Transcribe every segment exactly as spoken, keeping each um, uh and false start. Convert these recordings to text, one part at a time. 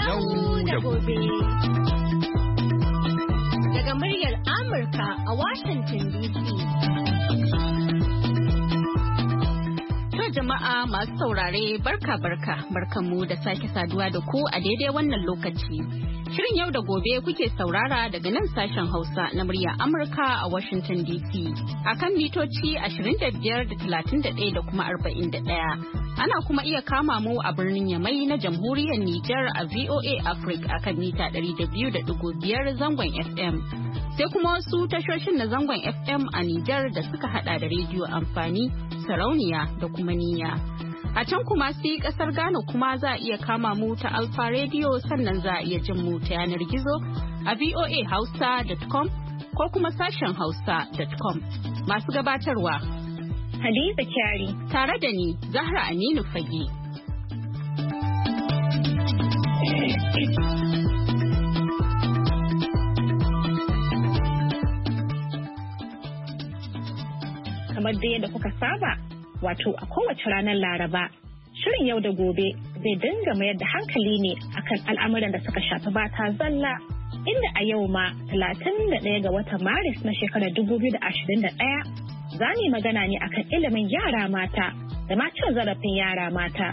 Yau da gobe. Daga muryar Amurka a Washington D C. To jama'a masu saurare barka-barka barkanmu da sake saduwa da ku a daidai wannan lokaci. Shirin yau da gobe kuke saurara daga nan sashen Hausa na murya Amurka a Washington D C akan mitoci ashirin da biyar da talatin da ɗaya da kuma arba'in da ɗaya. Ana kuma iya kama mu a birnin Yamai na Jamhuriyar Nijar a V O A Africa akan mita ɗari da biyu da ɗigo biyar zangon F M. Sai kuma wasu tashoshin na zangon F M a Nijar da suka hada da rediyo amfani, sarauniya da kuma niyya. A can kuma sai kasar Ghana kuma za a iya kama mu ta Alfa Radio sannan za a iya jin mu ta yanar gizo a v o a hausa dot com ko kuma sashen hausa dot com. Masu gabatarwa Hadiza Kyari tare da ni Zahra Aminu Fage. Kamar da yadda kuka saba, wato a kowace ranar Laraba, shirin yau da gobe zai dinga mayar da hankali ne akan al'amuran da suka shafi bata zalla, inda a yau ma talatin da ɗaya ga watan Maris na shekarar dubu biyu da ashirin da ɗaya za mu magana ne akan ilimin yara mata da ma cin zarafin yara mata.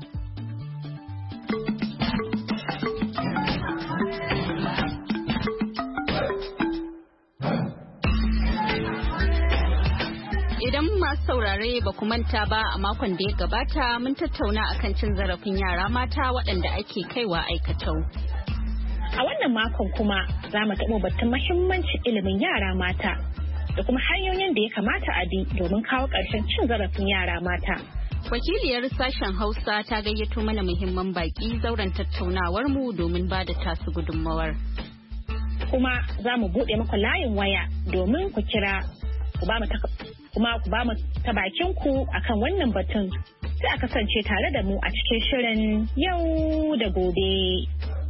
Idan masu saurare ba ku manta ba a makon da ya gabata mun tattauna akan cin zarafin yara mata waɗanda ake kaiwa aikatau. A wannan makon kuma za mu taɓa batun mahimmancin ilimin yara mata da kuma hanyoyin da ya kamata a bi domin kawo ƙarshen cin zarafin yara mata. Wakiliyar sashen Hausa ta gayyato mana muhimman baƙi zauren tattaunawar mu domin ba da tasu gudunmawar. Kuma za mu buɗe muku layin waya domin ku kira ku ba mu kuma ku ba mu ta bakin ku akan wannan batun. Sai a kasance tare da mu a cikin shirin yau da gobe.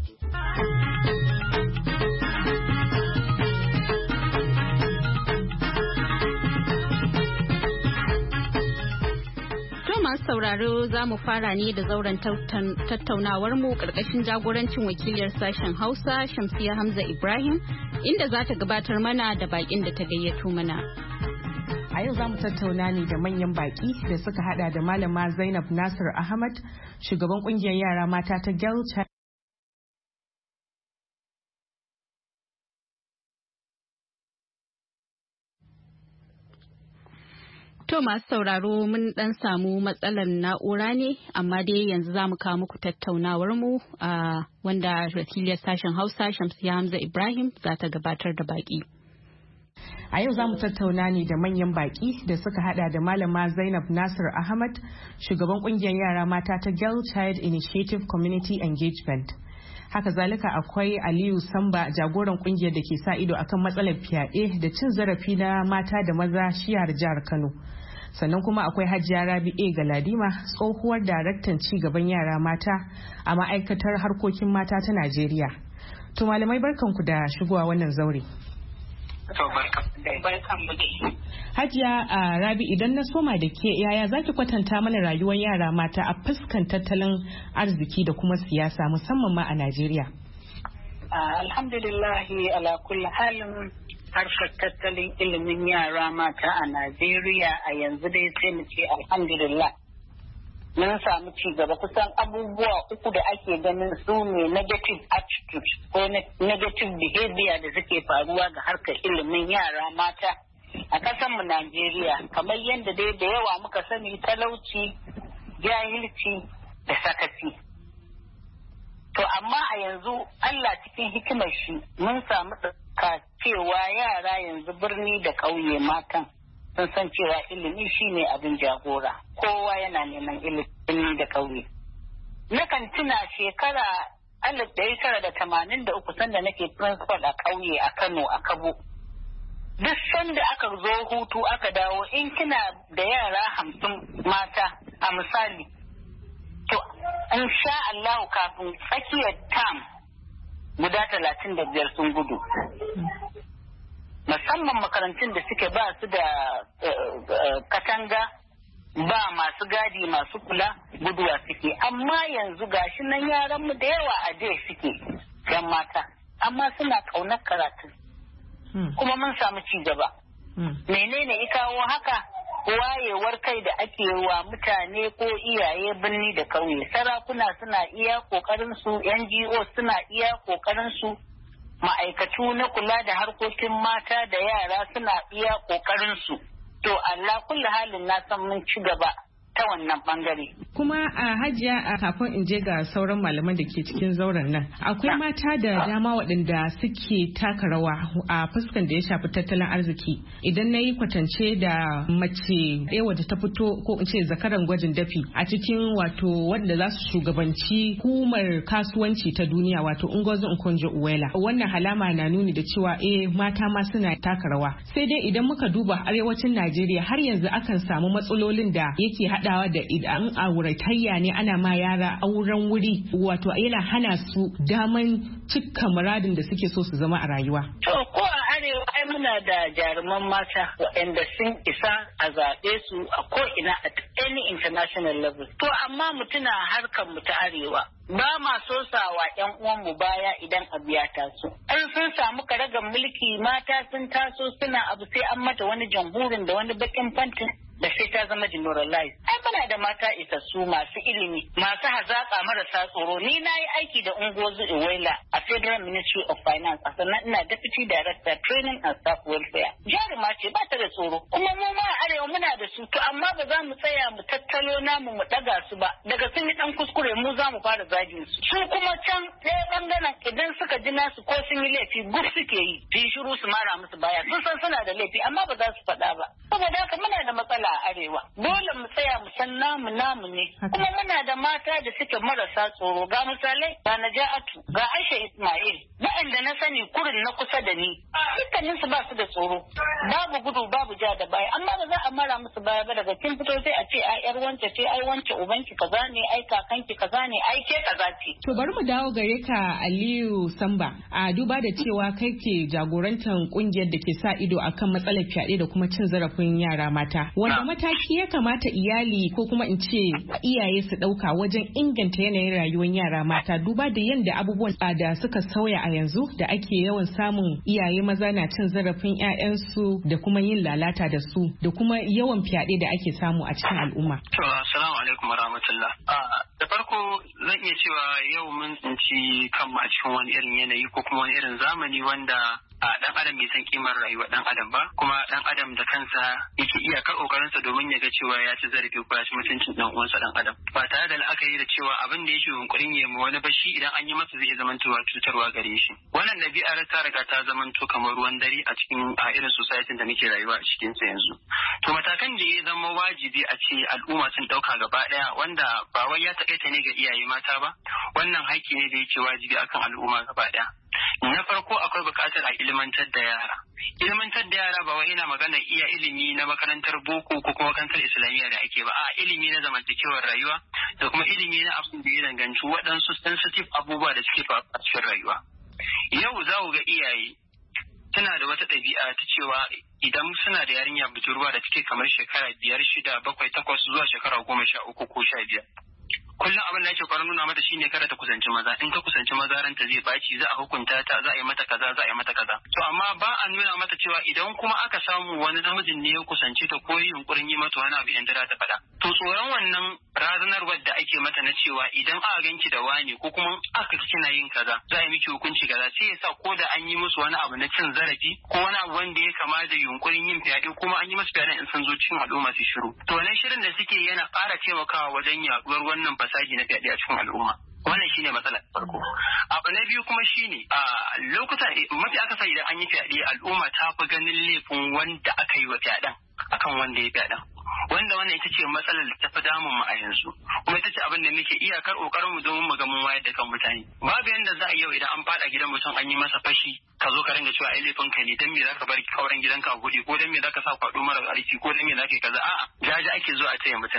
Masu sauraro za mu fara ne da zauren tattaunawar mu karkashin jagorancin wakiliyar sashen Hausa Shamsiya Hamza Ibrahim inda za ta gabatar mana da bakin da ta gayyato mana. A yau za mu tattauna ne da manyan baki da suka hada da Malama Zainab Nasir Ahmad, shugaban kungiyar yara mata ta Girl Child. To masu sauraro mun dan samu matsalar na'ura ne amma dai yanzu za mu kawo muku tattaunawar mu a wanda wakiliyar sashen Hausa Shamsiya Hamza Ibrahim za ta gabatar da baki. A yau za mu tattauna ne da manyan baki da suka hada da Malama Zainab Nasir Ahmad, shugaban kungiyar yara mata ta Girl Child Initiative Community Engagement. Haka zalika akwai Aliyu Samba, jagoran kungiyar da ke sa ido akan matsalar fyaɗe da cin zarafi na mata da maza shiyar jihar Kano. Sannan kuma akwai Hajiya Rabi'e Galadima, tsohuwar daraktan ci gaban yara mata a ma'aikatar harkokin mata ta Najeriya. To malamai barkanku da shigowa wannan zaure. Hajiya a Rabi, idan na soma da ke yaya zaki kwatanta mana rayuwar yara mata a fuskan tattalin arziki da kuma siyasa musamman ma a Najeriya? Alhamdulillahi ala kulli halin harkar tattalin ilimin yara mata a Najeriya a yanzu dai sai mu ce alhamdulillah. Mun samu ci gaba, kusan abubuwa uku da ake ganin su ne negative attitude ko negative behavior da suke faruwa ga harkar ilimin yara mata a ƙasarmu Najeriya, kamar yadda dai da yawa muka sani talauci, jahilci da sakaci. To amma a yanzu Allah cikin hikimar shi mun samu ɗauka cewa yara yanzu birni da ƙauye matan sun san cewa ilimi shine abin jagora, kowa yana neman ilimi da ƙauye. Nakan tuna shekara alif ɗari tara da tamanin da uku sanda nake principal a ƙauye a Kano a Kabo. Duk sanda aka zo hutu aka dawo in kina da yara hamsin mata a misali, to in sha Allahu kafin tsakiyar tam guda talatin da biyar sun gudu. Musamman makarantun da suke ba su da katanga ba masu gadi masu kula guduwa suke. Amma yanzu gashi nan yaran mu da yawa a je suke yan mata amma suna ƙaunar karatu kuma mun samu ci gaba. Menene ya kawo haka? Wayewar kai da ake wa mutane ko iyaye birni da kauye. Sarakuna suna iya kokarin su, N G O suna iya kokarin su, ma'aikatu na kula da harkokin mata da yara suna iya kokarin su. To Allah kulli halin na san mun ci gaba ta wannan bangare. Kuma a Hajiya a kafin in je ga sauran malaman da ke cikin zauren nan, akwai mata da dama waɗanda suke taka rawa a fuskan da ya shafi tattalin arziki. Idan na yi kwatance da mace ɗaya wadda ta fito ko in ce zakaran gwajin dafi a cikin wato wanda za su shugabanci hukumar kasuwanci ta duniya wato Ngozi Okonjo-Iweala. Wannan halama na nuni da cewa eh mata ma suna taka rawa. Sai dai idan muka duba arewacin Najeriya har yanzu akan samu matsalolin da yake haɗawa da idan auratayya ne ana ma yara auren wuri wato yana hana su daman cika muradin da suke so su zama a rayuwa. To ko a arewa ai muna da jaruman mata waɗanda sun isa a zaɓe su a ko ina at any international level. To amma mu tuna harkar mu ta arewa. Ba ma so sawa ƴan uwanmu baya idan abu ya taso. An sun samu karagar mulki mata sun taso suna abu sai an mata wani jamhurin da wani bakin fantin da sai ta zama demoralized. Ai muna da mata isassu masu ilimi, masu hazaƙa marasa tsoro. Ni na yi aiki da Ngozi Iweala a Federal Ministry of Finance, a sannan ina Deputy Director Training and Staff Welfare. Jaruma ce ba ta da tsoro. Kuma mu ma arewa muna da su, to amma ba za mu tsaya mu tattalo namu mu ɗaga su ba. Daga sun yi ɗan kuskure mu za mu fara zagin su. Su kuma can ɗaya ɓangaren idan suka ji nasu ko sun yi laifi guf suke yi. Su yi shiru su mara musu baya. Sun san suna da laifi amma ba za su faɗa ba. Saboda haka muna da matsala a arewa. Dole mu tsaya mu san namu namu ne. Kuma muna da mata da suke marasa tsoro. Ga misalai ga Naja'atu, ga Aisha Ismail, waɗanda na sani kurin na kusa da ni. Dukkanin su ba su da tsoro. Babu gudu babu ja da baya. Amma ba za a mara musu baya ba daga kin fito sai a ce ai yar wance ce ai wance ubanki kaza ne ai kakanki kaza ne ai ke kaza ce. To bari mu dawo gare ka Aliyu Samba. A duba da cewa kai ke jagorantar kungiyar da ke sa ido akan matsalar fyaɗe da kuma cin zarafin yara mata. Wanda mataki ya kamata iyali ko kuma in ce iyaye su ɗauka wajen inganta yanayin rayuwar yara mata duba da yadda abubuwan da suka sauya a yanzu da ake yawan samun iyaye maza na cin zarafin 'ya'yansu da kuma yin lalata da su da kuma yawan fyaɗe da ake samu a cikin al'umma. To assalamu alaikum warahmatullah. Da farko zan iya cewa yau mun tsinci kanmu a cikin wani irin yanayi ko kuma wani irin zamani wanda a dan adam bai san kimar rayuwar dan adam ba kuma dan adam da kansa yake iyakar kokarinsa domin ya ga cewa ya ci zarafi ko ya ci mutuncin dan uwansa dan adam ba tare da la'akari da cewa abin da yake yunkurin ya mu wani bashi idan an yi masa zai zamantowa cutarwa gare shi. Wannan ɗabi'ar ta riga ta zamanto kamar ruwan dare a cikin a irin society da muke rayuwa a cikin sa yanzu. To matakan da ya zama wajibi a ce al'umma sun dauka gaba daya wanda ba wai ya takaita ne ga iyaye mata ba, wannan haƙƙi ne da yake wajibi akan al'umma gaba daya. Na farko akwai buƙatar a ilimantar da yara. Ilimantar da yara ba wai ina magana iya ilimi na makarantar boko ko kuma makarantar islamiyya da ake ba, a ilimi na zamantakewar rayuwa da kuma ilimi na abin da ya danganci waɗansu sensitive abubuwa da suke faruwa a cikin rayuwa. Yau za ku ga iyaye suna da wata ɗabi'a ta cewa idan suna da yarinya budurwa da take kamar shekara biyar shida bakwai takwas zuwa shekara goma sha uku ko sha biyar. Kullum abin da ake kwarar nuna mata shine kada ta kusanci maza, in ka kusanci maza ranta zai baci, za a hukunta ta, za a yi mata kaza, za a yi mata kaza. To amma ba a nuna mata cewa idan kuma aka samu wani namijin ne ya kusance ta ko yunkurin yi mata wani abu yan da ta faɗa. To tsoron wannan razanarwar da ake mata na cewa idan aka ganki da wani ko kuma aka kina yin kaza, za a yi miki hukunci kaza, sai ya sa ko da an yi musu wani abu na cin zarafi ko wani abu wanda ya kama da yunkurin yin fyaɗe kuma an yi musu fyaɗe in sun zo cikin al'umma su shiru. To wannan shirin da suke yana ƙara taimakawa wajen yaɗuwar wannan fasaji na fyaɗe a cikin al'umma. Wannan shine matsalar farko. Abu na biyu kuma shine a lokuta mafi akasari idan an yi fyaɗe al'umma ta fi ganin laifin wanda aka yi wa fyaɗen akan wanda ya fyaɗen. Wanda wannan ita ce matsalar da ta fi damun mu a yanzu. Kuma ita ce abin da muke iyakar kokarin mu domin mu ga mun wayar da kan mutane. Babu yanda za a yau idan an fada gidan mutum an yi masa fashi ka zo ka ringa cewa ai laifin ka ne dan me zaka bar kauren gidanka a gudi ko dan me zaka sa kwado mara aiki ko dan me zaka kaza a'a jaji ake zo a taya mutum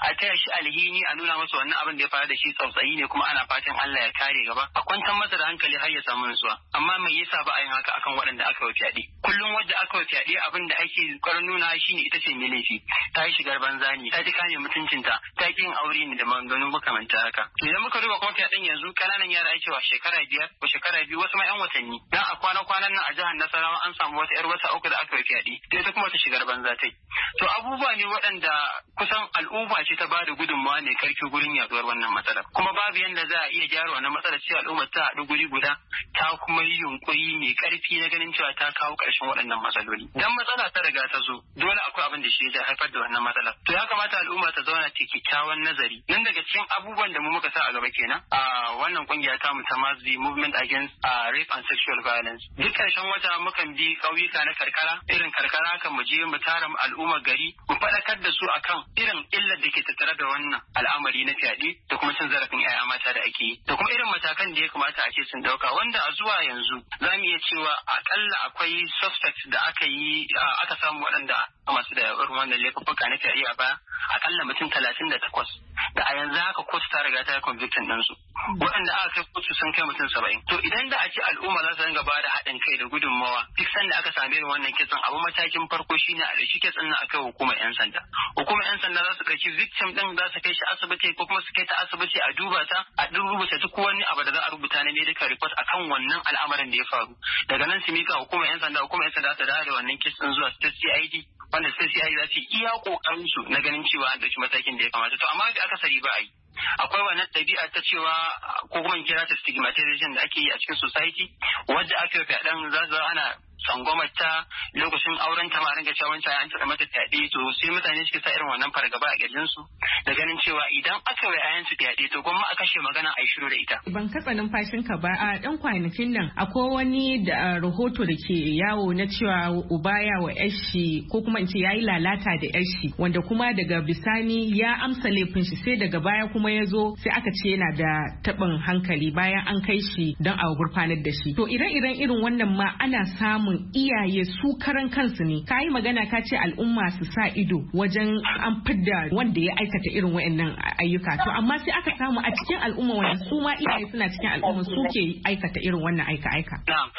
a taya shi alhini a nuna masa wannan abin da ya faru da shi tsautsayi ne kuma ana fatan Allah ya kare gaba a kwantar masa da hankali har ya samu nutsuwa. Amma me yasa ba a yin haka akan waɗanda aka yi fyaɗe? Kullum wadda aka yi fyaɗe abin da ake ƙoƙarin nuna shine ita ce mai laifi, ta yi shigar banza ne, ta ji kame mutuncinta, ta ƙi yin aure ne da maganganu makamanta haka. To idan muka duba kuma fyaɗen yanzu ƙananan yara ake wa shekara biyar ko shekara biyu wasu ma 'yan watanni. Dan a kwana-kwanan nan a jihar Nasarawa an samu wata 'yar wata uku da aka yi fyaɗe, da ita kuma ta shigar banza ta yi. To abubuwa ne waɗanda kusan al'umma ce ta bada gudunmawa ne karfi gurin yaduwar wannan matsalar. Kuma babu yadda za a iya gyara wannan matsalar sai al'umma ta haɗu guri guda ta kuma yi yunƙuri mai karfi na ganin cewa ta kawo ƙarshen waɗannan matsaloli. Dan matsala ta riga ta zo dole akwai abin da shi ya haifar da wannan matsalar. To ya kamata al'umma ta zauna ta kyakkyawan nazari. Nan daga cikin abubuwan da mu muka sa a gaba kenan a wannan kungiya ta mu ta Mazdi Movement Against Rape and Sexual Violence. Duk ƙarshen wata mukan bi ƙauyuka na karkara irin karkara kan mu je mu tara al'ummar gari mu faɗakar da su akan irin illar da ke tattare da wannan al'amari na fyaɗe da kuma cin zarafin 'ya'ya mata da ake yi da kuma irin matakan da ya kamata a ce sun dauka wanda a zuwa yanzu za mu iya cewa akalla akwai suspect da aka yi aka samu waɗanda masu da irin wannan laifuka na fyaɗe a baya akalla mutum talatin da takwas da a yanzu haka kotu ta riga ta convictin ɗinsu waɗanda aka kai kotu sun kai mutum saba'in. To idan da a ce al'umma za su dinga ba da haɗin kai da gudunmawa duk sanda aka sami irin wannan kitsan abu matakin farko shine a ɗauki kitsan nan a kai hukumar 'yan sanda. Hukumar 'yan sanda za su ɗauki victim ɗin za su kai shi asibiti ko kuma su kai ta asibiti a duba ta a rubuta duk wani abu da za a rubuta na medical report akan wannan al'amarin da ya faru. Daga nan su mika hukumar 'yan sanda hukumar 'yan sanda ta dawo da wannan kitsan zuwa state C I D wanda state C I D za su iya kokarin su na ganin cewa an ɗauki matakin da ya kamata. To amma da akasari ba a yi. Akwai wannan ɗabi'a ta cewa ko kuma in kira ta stigmatization da ake yi a cikin society wadda aka yi fyaɗen za su ana tsangwamar ta lokacin auren ta ma a ringa cewa wancan an taɓa mata fyaɗe to sai mutane suke sa irin wannan fargaba a ƙirjin su da ganin cewa idan aka yi ayan su fyaɗe to gwamma a kashe magana a yi shiru da ita. Ban katsa numfashin ka ba a ɗan kwanakin nan akwai wani da rahoto da ke yawo na cewa uba ya wa yashi ko kuma in ce yayi lalata da yashi wanda kuma daga bisani ya amsa laifin shi sai daga baya kuma ya zo sai aka ce yana da taɓin hankali bayan an kai shi don a gurfanar da shi. To ire-iren irin wannan ma ana samun iyaye su karan kansu ne. Ka yi magana ka ce al'umma su sa ido wajen an fidda wanda ya aikata irin waɗannan ayyuka. To amma sai aka samu a cikin al'umma wanda su ma iyaye suna cikin al'umma su ke aikata irin wannan aika-aika.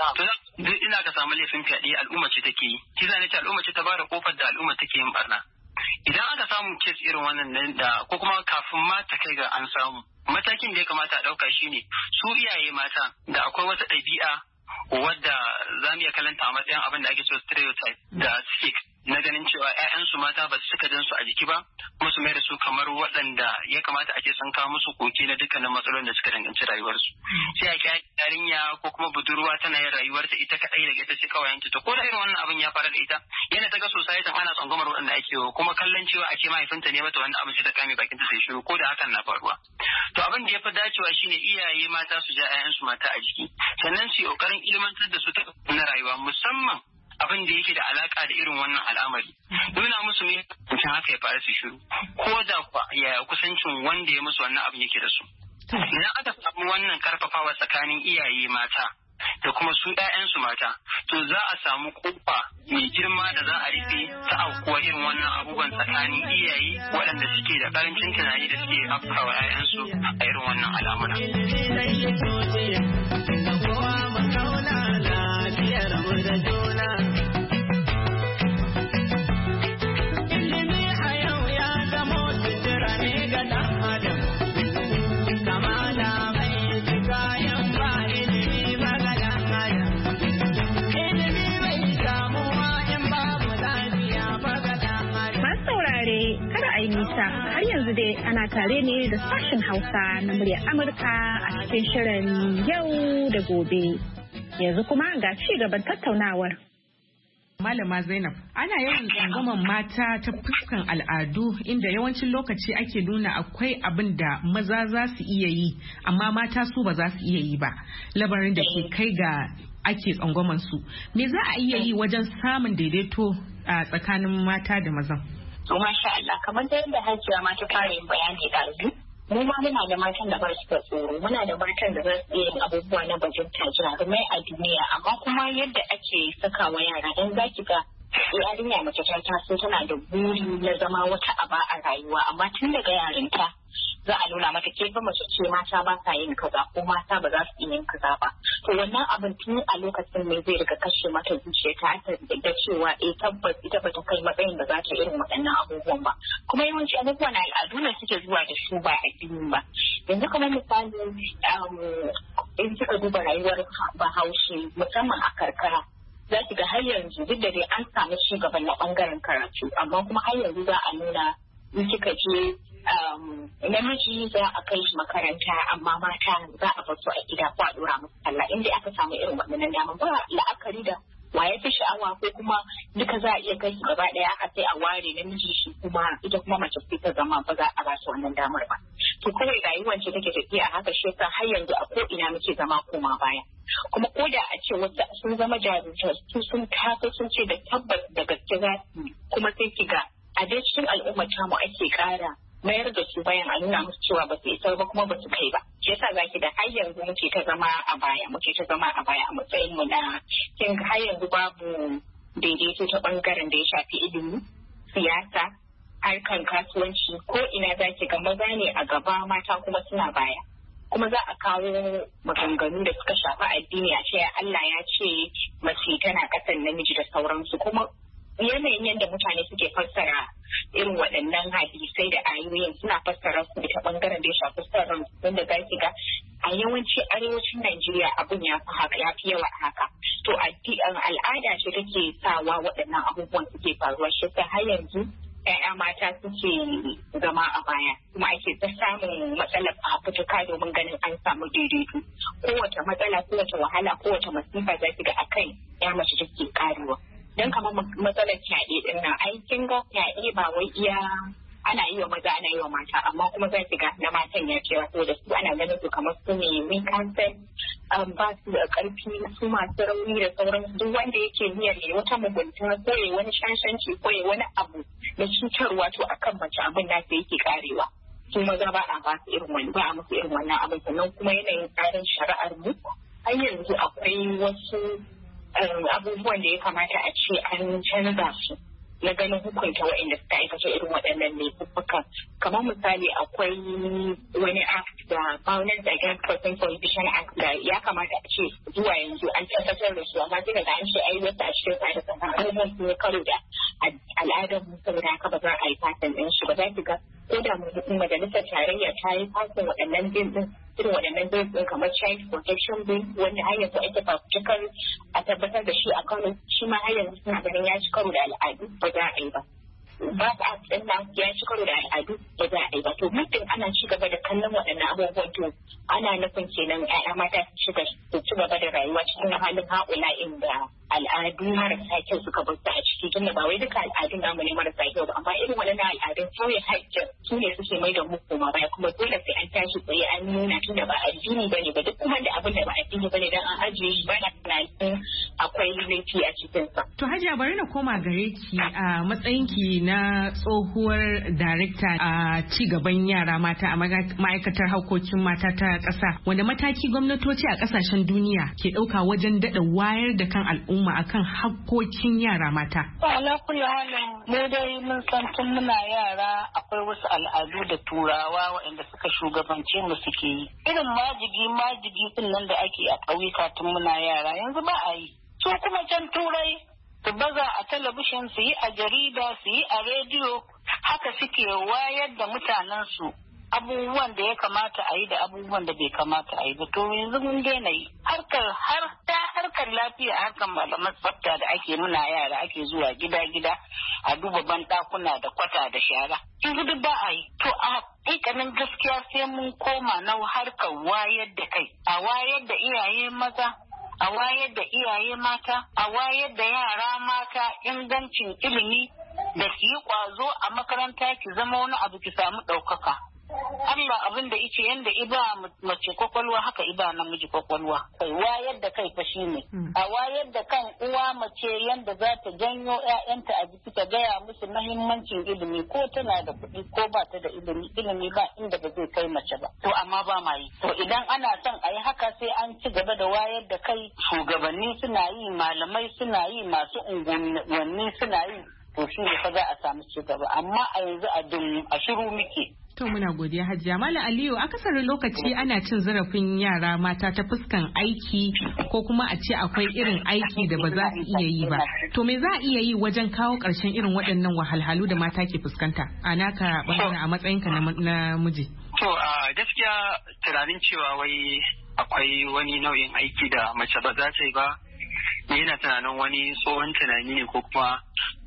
Duk ina ka samu laifin fyaɗe al'umma ce take yi. Shi zane ce al'umma ce ta bada kofar da al'umma take yin barna. Idan aka samu kes irin wannan da ko kuma kafin ma ta kai ga an samu matakin da ya kamata a ɗauka shine su iyaye mata da akwai wata ɗabi'a wadda za mu iya kalanta a matsayin abin da ake so stereotype da sick na ganin cewa 'ya'yansu mata ba su cika jinsu a jiki ba kuma su mai da su kamar waɗanda ya kamata a ce sun kawo musu koke na dukkanin matsalolin da suka danganci rayuwarsu. Sai a kya yarinya ko kuma budurwa tana yin rayuwarta ita kaɗai daga ita ce kawayenta to ko da irin wannan abin ya faru da ita yana ta ga society ana tsangwamar waɗanda ake yi kuma kallon cewa ake mahaifinta ne mata wannan abin sai ta kame bakin ta sai shiru ko da hakan na faruwa. To abin da ya fi dacewa shine iyaye mata su ja 'ya'yansu mata a jiki sannan su yi ƙoƙarin ilmantar da su ta na rayuwa musamman abin da yake da alaka da irin wannan al'amari nuna musu ne mutum haka ya faru su shiru ko da ya kusancin wanda ya musu wannan abin yake da su. Idan aka samu wannan karfafawa tsakanin iyaye mata da kuma su 'ya'yansu mata to za a samu kofa mai girma da za a rufe ta aukuwa irin wannan abubuwan tsakanin iyaye waɗanda suke da ƙarancin tunani da suke afkawa 'ya'yansu a irin wannan al'amura. Har yanzu dai ana tare ne da sashen Hausa na muryar Amurka a cikin shirin yau da gobe. Yanzu kuma ga ci gaban tattaunawar. Malama Zainab, ana yawan tsangwaman mata ta fuskan al'adu inda yawancin lokaci ake nuna akwai abin da maza za su iya yi amma mata su ba za su iya yi ba. Labarin da ke kai ga ake tsangwaman su. Me za a iya yi wajen samun daidaito a tsakanin mata da mazan? To masha Allah kamar da yadda Hajiya ma ta fara yin bayani da yanzu mu ma muna da matan da ba su da tsoro muna da matan da za su iya yin abubuwa na bajinta jarumai a duniya amma kuma yadda ake sakawa yara dan zaki ga yarinya mace ta taso tana da buri na zama wata aba a rayuwa, amma tun daga yarinta za a nuna mata ke fa mace ce mata ba sa yin kaza ko mata ba za su yin kaza ba. To wannan abin tun a lokacin ne zai riga kashe mata zuciya ta da cewa eh tabbas ita ba ta kai matsayin da za ta irin waɗannan abubuwan ba. Kuma yawanci abubuwa na al'adu ne suke zuwa da su ba addini ba. Yanzu kamar misali in kika duba rayuwar Bahaushe musamman a karkara za ki ga har yanzu duk da dai an samu ci gaba na bangaren karatu, amma kuma har yanzu za a nuna in kika je namiji za a kai shi makaranta amma mata za a bar su a gida ko a dora musu sallah, inda aka samu irin waɗannan dama ba la'akari da waye fi sha'awa ko kuma duka za a iya kai su gaba ɗaya aka sai a ware namiji shi kuma ita kuma mace sai ta zama ba za a ba su wannan damar ba. To kawai rayuwar ce take tafiya a haka, shi yasa har yanzu a ko ina muke zama koma baya. Kuma ko da a ce wasu sun zama jarumta su sun taso sun ce da tabbas da gaske za su kuma sai ki ga a dai cikin al'ummar tamu ake ƙara mayar da su bayan a nuna musu cewa ba su isa ba kuma ba su kai ba. Shi yasa zaki da har yanzu muke ta zama a baya muke ta zama a baya a matsayin mu na kin har yanzu babu daidaito ta bangaren da ya shafi ilimi, siyasa, harkan kasuwanci, ko ina zaki ga maza ne a gaba mata kuma suna baya. Kuma za a kawo maganganu da suka shafi addini a ce Allah ya ce mace tana kasan namiji da sauransu, kuma yanayin yadda mutane suke fassara irin waɗannan hadisai da ayoyin suna fassara su ta bangaren da ya shafi sarran wanda za ki ga a yawanci arewacin Najeriya abin ya fi haka ya fi yawa haka. To al'ada ce take sawa waɗannan abubuwan suke faruwa, shi ta har yanzu ‘ya'ya mata suke zama a baya kuma ake ta samun matsalar fafutuka domin ganin an samu daidaito. Kowace matsala, kowace wahala, kowace masifa za ki ga akan ya mace take karewa. Don kamar matsalar fyaɗe ɗin nan, ai kin ga fyaɗe ba wai iya ana yi wa maza ana yi wa mata, amma kuma za ki ga na matan ya cewa saboda su ana ganin su kamar su ne weak consent, ba su da ƙarfi, su masu rauni da sauransu. Duk wanda yake niyyar ya wata mugunta ko ya wani shashanci ko ya wani abu da cutarwa to akan mace abin da yake karewa. Su maza ba a ba su irin wani ba a musu irin wannan abin. Sannan kuma yanayin tsarin shari'ar mu har yanzu akwai wasu abubuwan da ya kamata a ce an canza su na ganin hukunta waɗanda suka aikata irin waɗannan laifukan. Kamar misali akwai wani act da Violence Against Person Prohibition Act da ya kamata a ce zuwa yanzu an tabbatar da su, amma sai daga an ce ai wasu a cikin sa da sanar abubuwan sun yi karo da al'adar mu saboda haka ba za a yi fatan ɗin shi ba. Za ki ga ko da majalisar tarayya ta yi fatan waɗannan bin ɗin irin waɗannan bin ɗin kamar Child Protection Bill wanda har yanzu ake fafutukar a tabbatar da shi a Kano, shi ma har yanzu suna ganin ya ci karo da al'adu ba za a yi ba. Ba su a ɗin nan ya ci karo da al'adu ba za a yi ba. To muddin ana ci gaba da kallon waɗannan abubuwan to ana nufin kenan ƴaƴa mata su ci gaba da rayuwa cikin halin haƙula inda al'adu marasa kyau suka bar su a ciki, tunda ba wai duka al'adun namu ne marasa kyau ba, amma irin waɗannan al'adun sauya haƙƙin su ne suke mai da mu koma baya, kuma dole sai an tashi tsaye an nuna tunda ba addini bane ba, duk kuma da abin da ba addini bane dan an ajiye shi ba na tunanin akwai laifi a cikin sa. To Hajiya bari na koma gare ki a matsayin ki na tsohuwar darekta a ci gaban yara mata a ma'aikatar harkokin mata ta ƙasa, wanda mataki gwamnatoci a ƙasashen duniya ke ɗauka wajen daɗa wayar da kan al'umma akan hakkokin yara mata? Ala kulli halin mu dai mun san tun muna yara akwai wasu al'adu da turawa waɗanda suka shugabance mu suke yi. Irin majigi majigi din nan da ake a ƙauyuka tun muna yara yanzu ba a yi. Su kuma can turai su baza a talabishin, su yi a jarida, su yi a rediyo, haka suke wayar da mutanensu abubuwan da ya kamata a yi da abubuwan da bai kamata a yi ba. To yanzu mun daina yi. Harkar har ta harkar lafiya, harkar malaman tsafta da ake muna yara ake zuwa gida-gida a duba banɗakuna da kwata da shara. Yanzu duk ba a yi. To a hakikanin gaskiya sai mun koma na harkar wayar da kai. A wayar da iyaye maza, a wayar da iyaye mata, a wayar da yara mata ingancin ilimi da su yi ƙwazo a makaranta ki zama wani abu ki samu ɗaukaka. Allah abin da ice yanda iba mace kwakwalwa haka iba namiji kwakwalwa. Kai wayar da kai fa shine. A wayar da kan uwa mace yanda za ta janyo ƴaƴanta a jiki ta gaya musu muhimmancin ilimi ko tana da kuɗi ko ba ta da ilimi ilimi ba inda ba zai kai mace ba. To amma ba ma yi. To idan ana son a yi haka sai an ci gaba da wayar da kai, shugabanni suna yi, malamai suna yi, masu unguwanni suna yi. To shi ne fa za a samu ci gaba amma a yanzu a dun a shiru muke. To muna godiya Hajiya. Malam Aliyu, akasarin lokaci ana cin zarafin yara mata ta fuskan aiki ko kuma a ce akwai irin aiki da ba za su iya yi ba. To me za a iya yi wajen kawo ƙarshen irin waɗannan wahalhalu da mata ke fuskanta a naka bangaren a matsayinka na miji? To a gaskiya tunanin cewa wai akwai wani nau'in aiki da mace ba za ta yi ba, yana tunanin wani tsohon tunani ne ko kuma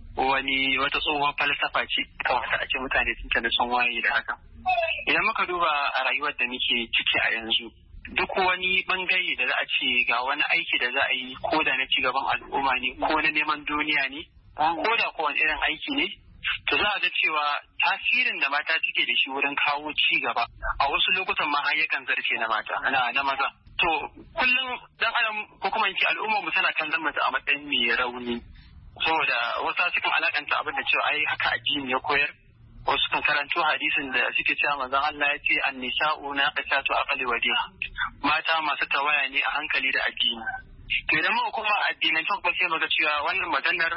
wani wata tsohon falsafa ce kawai a ce mutane sun tana son waye da haka. Idan muka duba a rayuwar da muke ciki a yanzu, duk wani bangare da za a ce ga wani aiki da za a yi ko da na cigaban al'umma ne ko na neman duniya ne ko da kowane irin aiki ne, to za a ga cewa tasirin da mata suke da shi wurin kawo ci gaba a wasu lokutan ma har yakan zarce na mata na maza. To kullum dan adam ko kuma in ce al'ummar mu tana kan zama a matsayin mai rauni. Saboda wasu sukan alakanta abin da cewa ai haka addini ya koyar, wasu kan karanto hadisin da suke cewa manzon Allah ya ce an-nisa'u naqisatu aqli wa din, mata masu tawaya ne a hankali da addini. To idan muka kuma addinan ta kuma sai muga cewa wannan maganar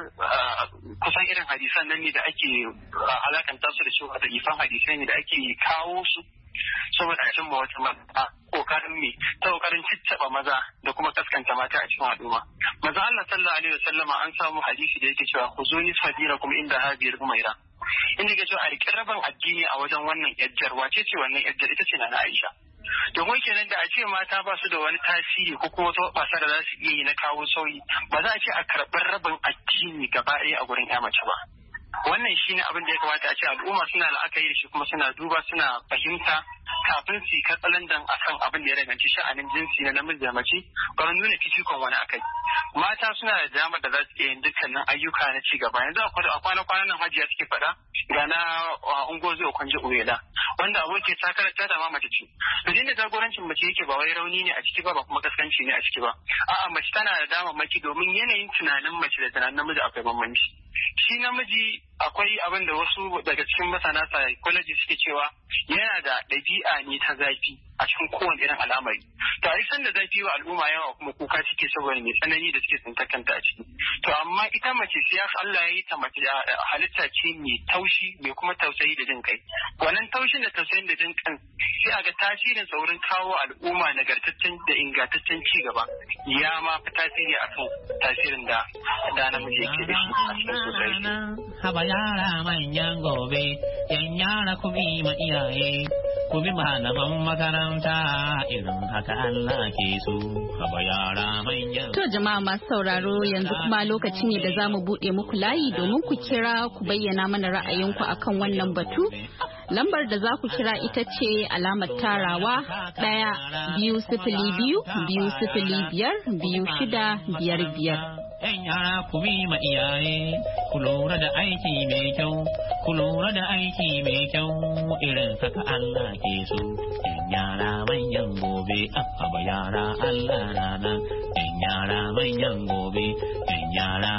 kusan irin hadisan nan ne da ake alakanta su da cewa da ifan hadisai ne da ake kawo su saboda a cimma wata mata kokarin me ta kokarin ciccaba maza da kuma kaskanta mata a cikin al'umma. Maza Allah sallallahu alaihi wasallama an samu hadisi da yake cewa khuzuni fadila kuma inda hadiyar umaira, inda yake cewa a riƙe rabin addini a wajen wannan yajjar. Wace ce wannan yajjar? Ita ce na Aisha. Domin kenan da a ce mata ba su da wani tasiri ko kuma wata wasa da za su iya yi na kawo sauyi, ba za a ce a karɓar rabin addini gaba ɗaya a gurin ya mace ba. Wannan shi ne abin da ya kamata a ce al'umma suna la'akari da shi kuma suna duba suna fahimta kafin su yi katsalandan a kan abin da ya danganci sha'anin jinsi na namiji da mace ba nuna fifikon wani akai. Mata suna da damar da za su iya yin dukkanin ayyuka na ci gaba. Yanzu a kwana-kwanan nan Hajiya suke faɗa ga na ungo zai kwanje uwela wanda abokin takarar ta dama mace ce. To da jagorancin mace yake ba wai rauni ne a ciki ba ba kuma kaskanci ne a ciki ba. A'a, mace tana da damammaki domin yanayin tunanin mace da tunanin namiji akwai bambanci. Shi namiji akwai abin da wasu daga cikin masana psychology suke cewa yana da ɗabi'a ne ta zafi a cikin kowane irin al'amari. To a san da zafi wa al'umma yawa kuma kuka suke saboda mai tsanani da suke tsinta kanta a ciki. To amma ita mace siyasa Allah ya yi ta mace halitta ce mai taushi mai kuma tausayi da jin kai. Wannan taushin da tausayin da jin kan sai a ga tasirin sa wurin kawo al'umma nagartaccen da ingantaccen ci gaba ya ma fi tasiri akan tasirin da da namiji yake da shi a cikin sosai. Haba yara manyan gobe, yan yara ku bi ma iyaye, ku bi malaman makaranta irin haka Allah ke so. Haba yara manyan. To jama'a masu sauraro yanzu kuma lokaci ne da za mu buɗe muku layi domin ku kira ku bayyana mana ra'ayinku akan wannan batu. Lambar da za ku kira ita ce alamar tarawa ɗaya biyu sifili biyu biyu sifili biyar biyu shida biyar biyar. ‘Yan yara ku bi ma iyaye, ku lura da aiki mai kyau, ku lura da aiki mai kyau irin haka Allah ke so. ‘Yan yara manyan gobe, abba yara Allah rana, ‘yan yara manyan gobe, ‘yan yara.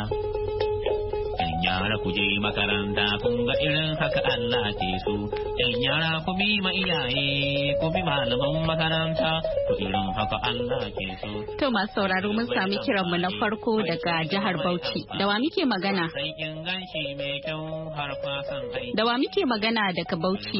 Yara ku je makaranta kun ga irin haka Allah ke so. Yan yara ku bi ma iyaye ku bi malaman makaranta to irin haka Allah ke so. To masu sauraro mun sami kiran mu na farko daga jihar Bauchi. Da wa muke magana? Da wa muke magana daga Bauchi?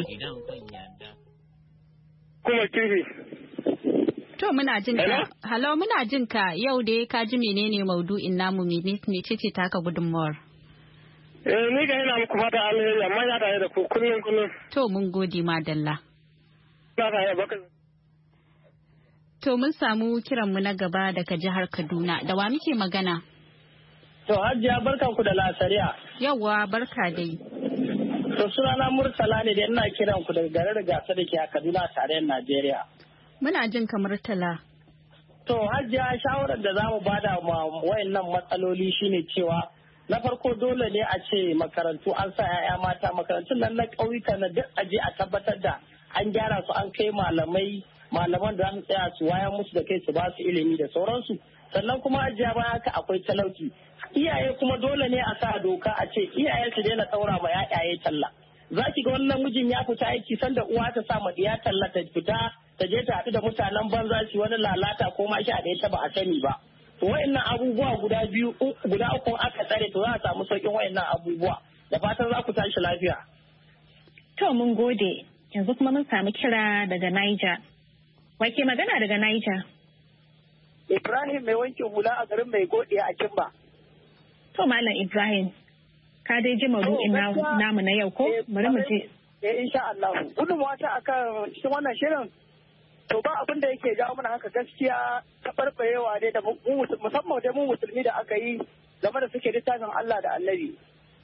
Kuma kifi. To muna jin ka. Hello muna jin ka. Yau dai ka ji menene maudu'in namu mecece taka gudunmawar? Eh ni ga ina muku fata alheri amma ya tare da ku kullum kullum. To mun gode madalla. Ba ka ya baka. To mun samu kiran mu na gaba daga jihar Kaduna. Da wa muke magana? To Hajiya barkan ku da lasariya. Yawwa barka dai. To sunana Murtala ne da ina kiran ku daga garin Gasa da ke a Kaduna tarayyar Najeriya. Muna jin ka Murtala. To Hajiya shawarar da zamu bada ma wayannan matsaloli shine cewa na farko dole ne a ce makarantu an sa 'ya'ya mata makarantun nan na ƙauyuka na duk aje a tabbatar da an gyara su an kai malamai malaman da su tsaya su waya musu da kai su ba su ilimi da sauransu. Sannan kuma ajiya baya haka akwai talauci. Iyaye kuma dole ne a sa doka a ce iyaye su daina ɗaura ma yayaye talla. Za ki ga wannan mijin ya fita aiki sanda uwa ta sa ma diya talla ta fita ta je ta haɗu da mutanen banza su wani lalata ko ma shi a ɗaya ta ba a sani ba. To wayannan abubuwa guda biyu guda uku aka tsare to za a samu sauƙin wayannan abubuwa. Da fatan za ku tashi lafiya. To mun gode. Yanzu kuma mun samu kira daga Niger. Wake magana daga Niger? Ibrahim mai wankin hula a garin mai godiya a Kimba. To Malam Ibrahim, ka dai ji maudu'in namu na yau ko? Bari mu je. Eh insha Allah. Gudunmawa ta akan cikin wannan shirin to ba abin da yake jawo mana haka gaskiya taɓarɓarewa dai da musamman dai mu musulmi da aka yi game da suke littafin Allah da Annabi.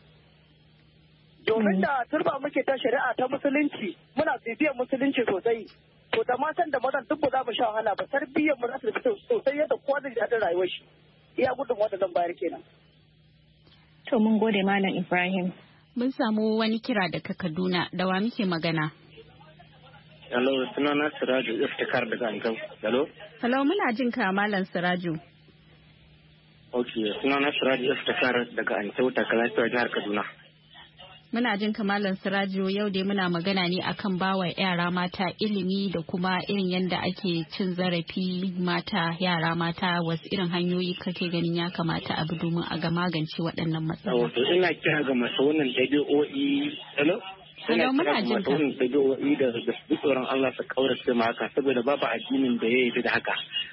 Domin da turba muke ta shari'a ta musulunci muna bibiyar musulunci sosai. To da matan da mazan duk ba za mu sha wahala ba tarbiyyar mu za ta fito sosai yadda kowa zai daɗin rayuwar shi. Iya gudunmawa da zan bayar kenan. To mun gode Malam Ibrahim. Mun samu wani kira daga Kaduna, da wa muke magana? Hello, sunana Siraju Iftikar daga Ankau. Hello? Hello, muna jin ka Malam Siraju. Okay, sunana Siraju Iftikar daga Ankau ta Kalatuwa jihar Kaduna. Muna jin ka Malam Siraju, yau dai muna magana ne akan bawa yara mata ilimi da kuma irin yadda ake cin zarafi mata yara mata, wasu irin hanyoyi kake ganin ya kamata a bi domin a ga magance waɗannan matsaloli. Wato ina kira ga masu wannan ɗabi'o'i. Hello? Hello, muna jin ka. Ina kira ga masu wannan ɗabi'o'i da su tsoron Allah su kaurace ma haka saboda babu addinin da ya yi da haka.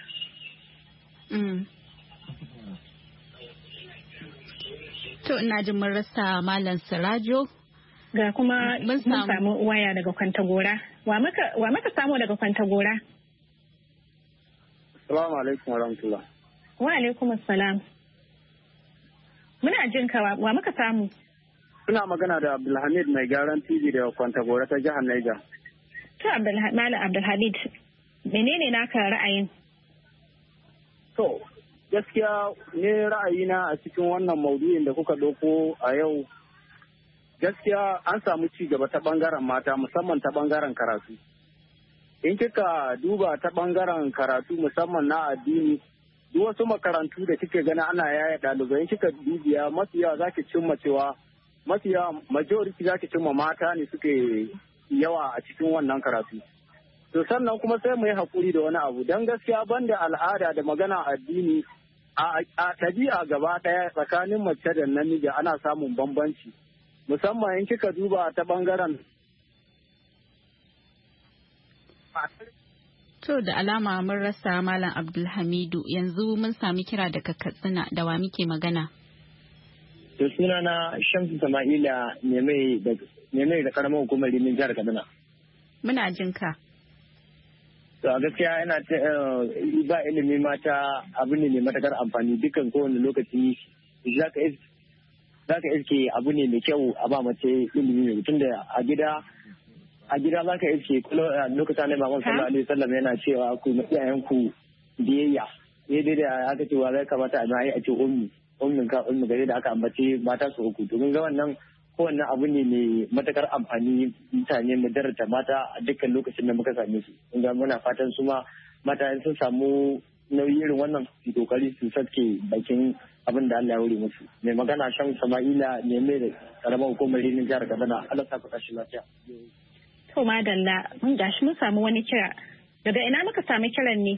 To ina jin mun rasa Malam Sirajo. Ga kuma mun samu waya daga Kwantagora. Wa maka wa maka samu daga Kwantagora? Assalamu alaikum wa rahmatullah. Wa alaikum assalam. Muna jin ka wa maka samu? Ina magana da Abdulhamid mai gyaran T V da Kwantagora ta jihar Niger. To Abdulhamid Malam Abdulhamid, menene naka ra'ayin? To gaskiya ne ra'ayina a cikin wannan maudu'in da kuka ɗauko a yau, gaskiya an samu ci gaba ta ɓangaren mata musamman ta ɓangaren karatu. In kika duba ta ɓangaren karatu musamman na addini, duk wasu makarantu da kike gani ana yaya ɗalibai, in kika dubiya mafi yawa za ki cimma cewa mafi yawa majority za ki cimma mata ne suke yawa a cikin wannan karatu. To sannan kuma sai mu yi haƙuri da wani abu, don gaskiya banda al'ada da magana addini a tabi'a gaba ɗaya tsakanin mace da namiji ana samun bambanci, musamman in kika duba ta ɓangaren. To da alama mun rasa Malam Abdulhamidu, yanzu mun sami kira daga Katsina, da wa muke magana? To suna na Shamsu Sama'ila ne mai da karamar hukumar Rimin jihar Kaduna. Muna jin ka. To a gaskiya yana ba ilimi mata abu ne mai matakar amfani dukkan kowane lokaci za ka iske abu ne mai kyau a ba mace ilimi mai tun da a gida a gida za ka iske lokacin da Muhammad sallallahu alaihi wasallam yana cewa ku na iyayen ku biyayya ne dai da aka ce wa zai kamata a yi a ce ummi ummin ka ummi gare da aka ambace mata su uku to kun ga wannan kowanne abu ne mai matakar amfani mutane mu darata mata a dukkan lokacin da muka same su inda muna fatan su ma mata sun samu nauyi irin wannan su kokari su sake bakin abin da Allah ya wuri musu mai magana Shan Sama'ila ne mai da karamar hukumar Rinin jihar Kaduna. Allah sa ku tashi lafiya. To madalla mun gashi mun samu wani kira daga ina muka samu kiran ne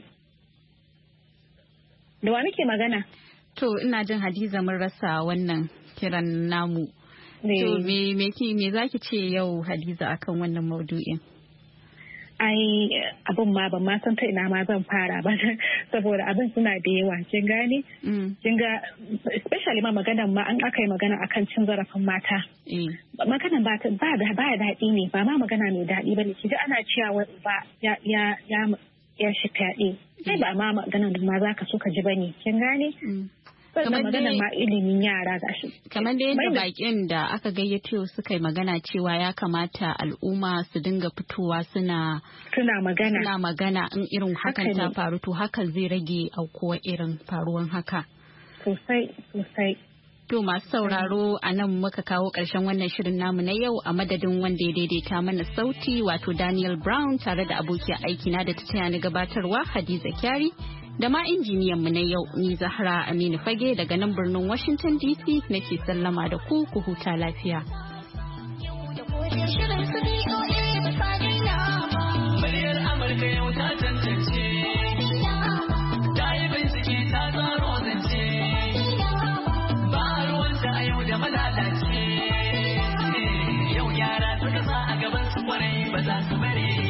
da wa muke magana? To ina jin Hadiza mun rasa wannan kiran namu. To me me ki me zaki ce yau Hadiza akan wannan maudu'in? Ai abin ma ban ma san ta ina ma zan fara ba saboda abin suna da yawa kin gane? Kin ga especially ma maganan ma an aka yi magana akan cin zarafin mata. Maganan ba ba da ba daɗi ne ba ma magana mai daɗi bane ki ji ana cewa ba ya ya ya ya shi fyaɗe. Sai ba ma maganan da ma zaka so ka ji bane kin gane? kamar magana ma ilimin yara gashi. Kamar da yadda bakin da aka gayyato suka yi magana cewa ya kamata al'umma su dinga fitowa suna suna magana suna magana in irin hakan ta faru to hakan zai rage aukuwa irin faruwan haka. Sosai sosai. To masu sauraro a nan muka kawo ƙarshen wannan shirin namu na yau a madadin wanda ya daidaita mana sauti wato Daniel Brown tare da abokiyar aikina da ta taya ni gabatarwa Hadiza Kyari da ma injiniyan mu na yau ni Zahra Aminu Fage daga nan birnin Washington D C nake sallama da ku ku huta lafiya. Muryar Amurka yau ta tantance, ta yi bincike ta tsaro zance, ba ruwanta a yau da malalace, yau yara suka sa a gaban su kwarai ba za su bare.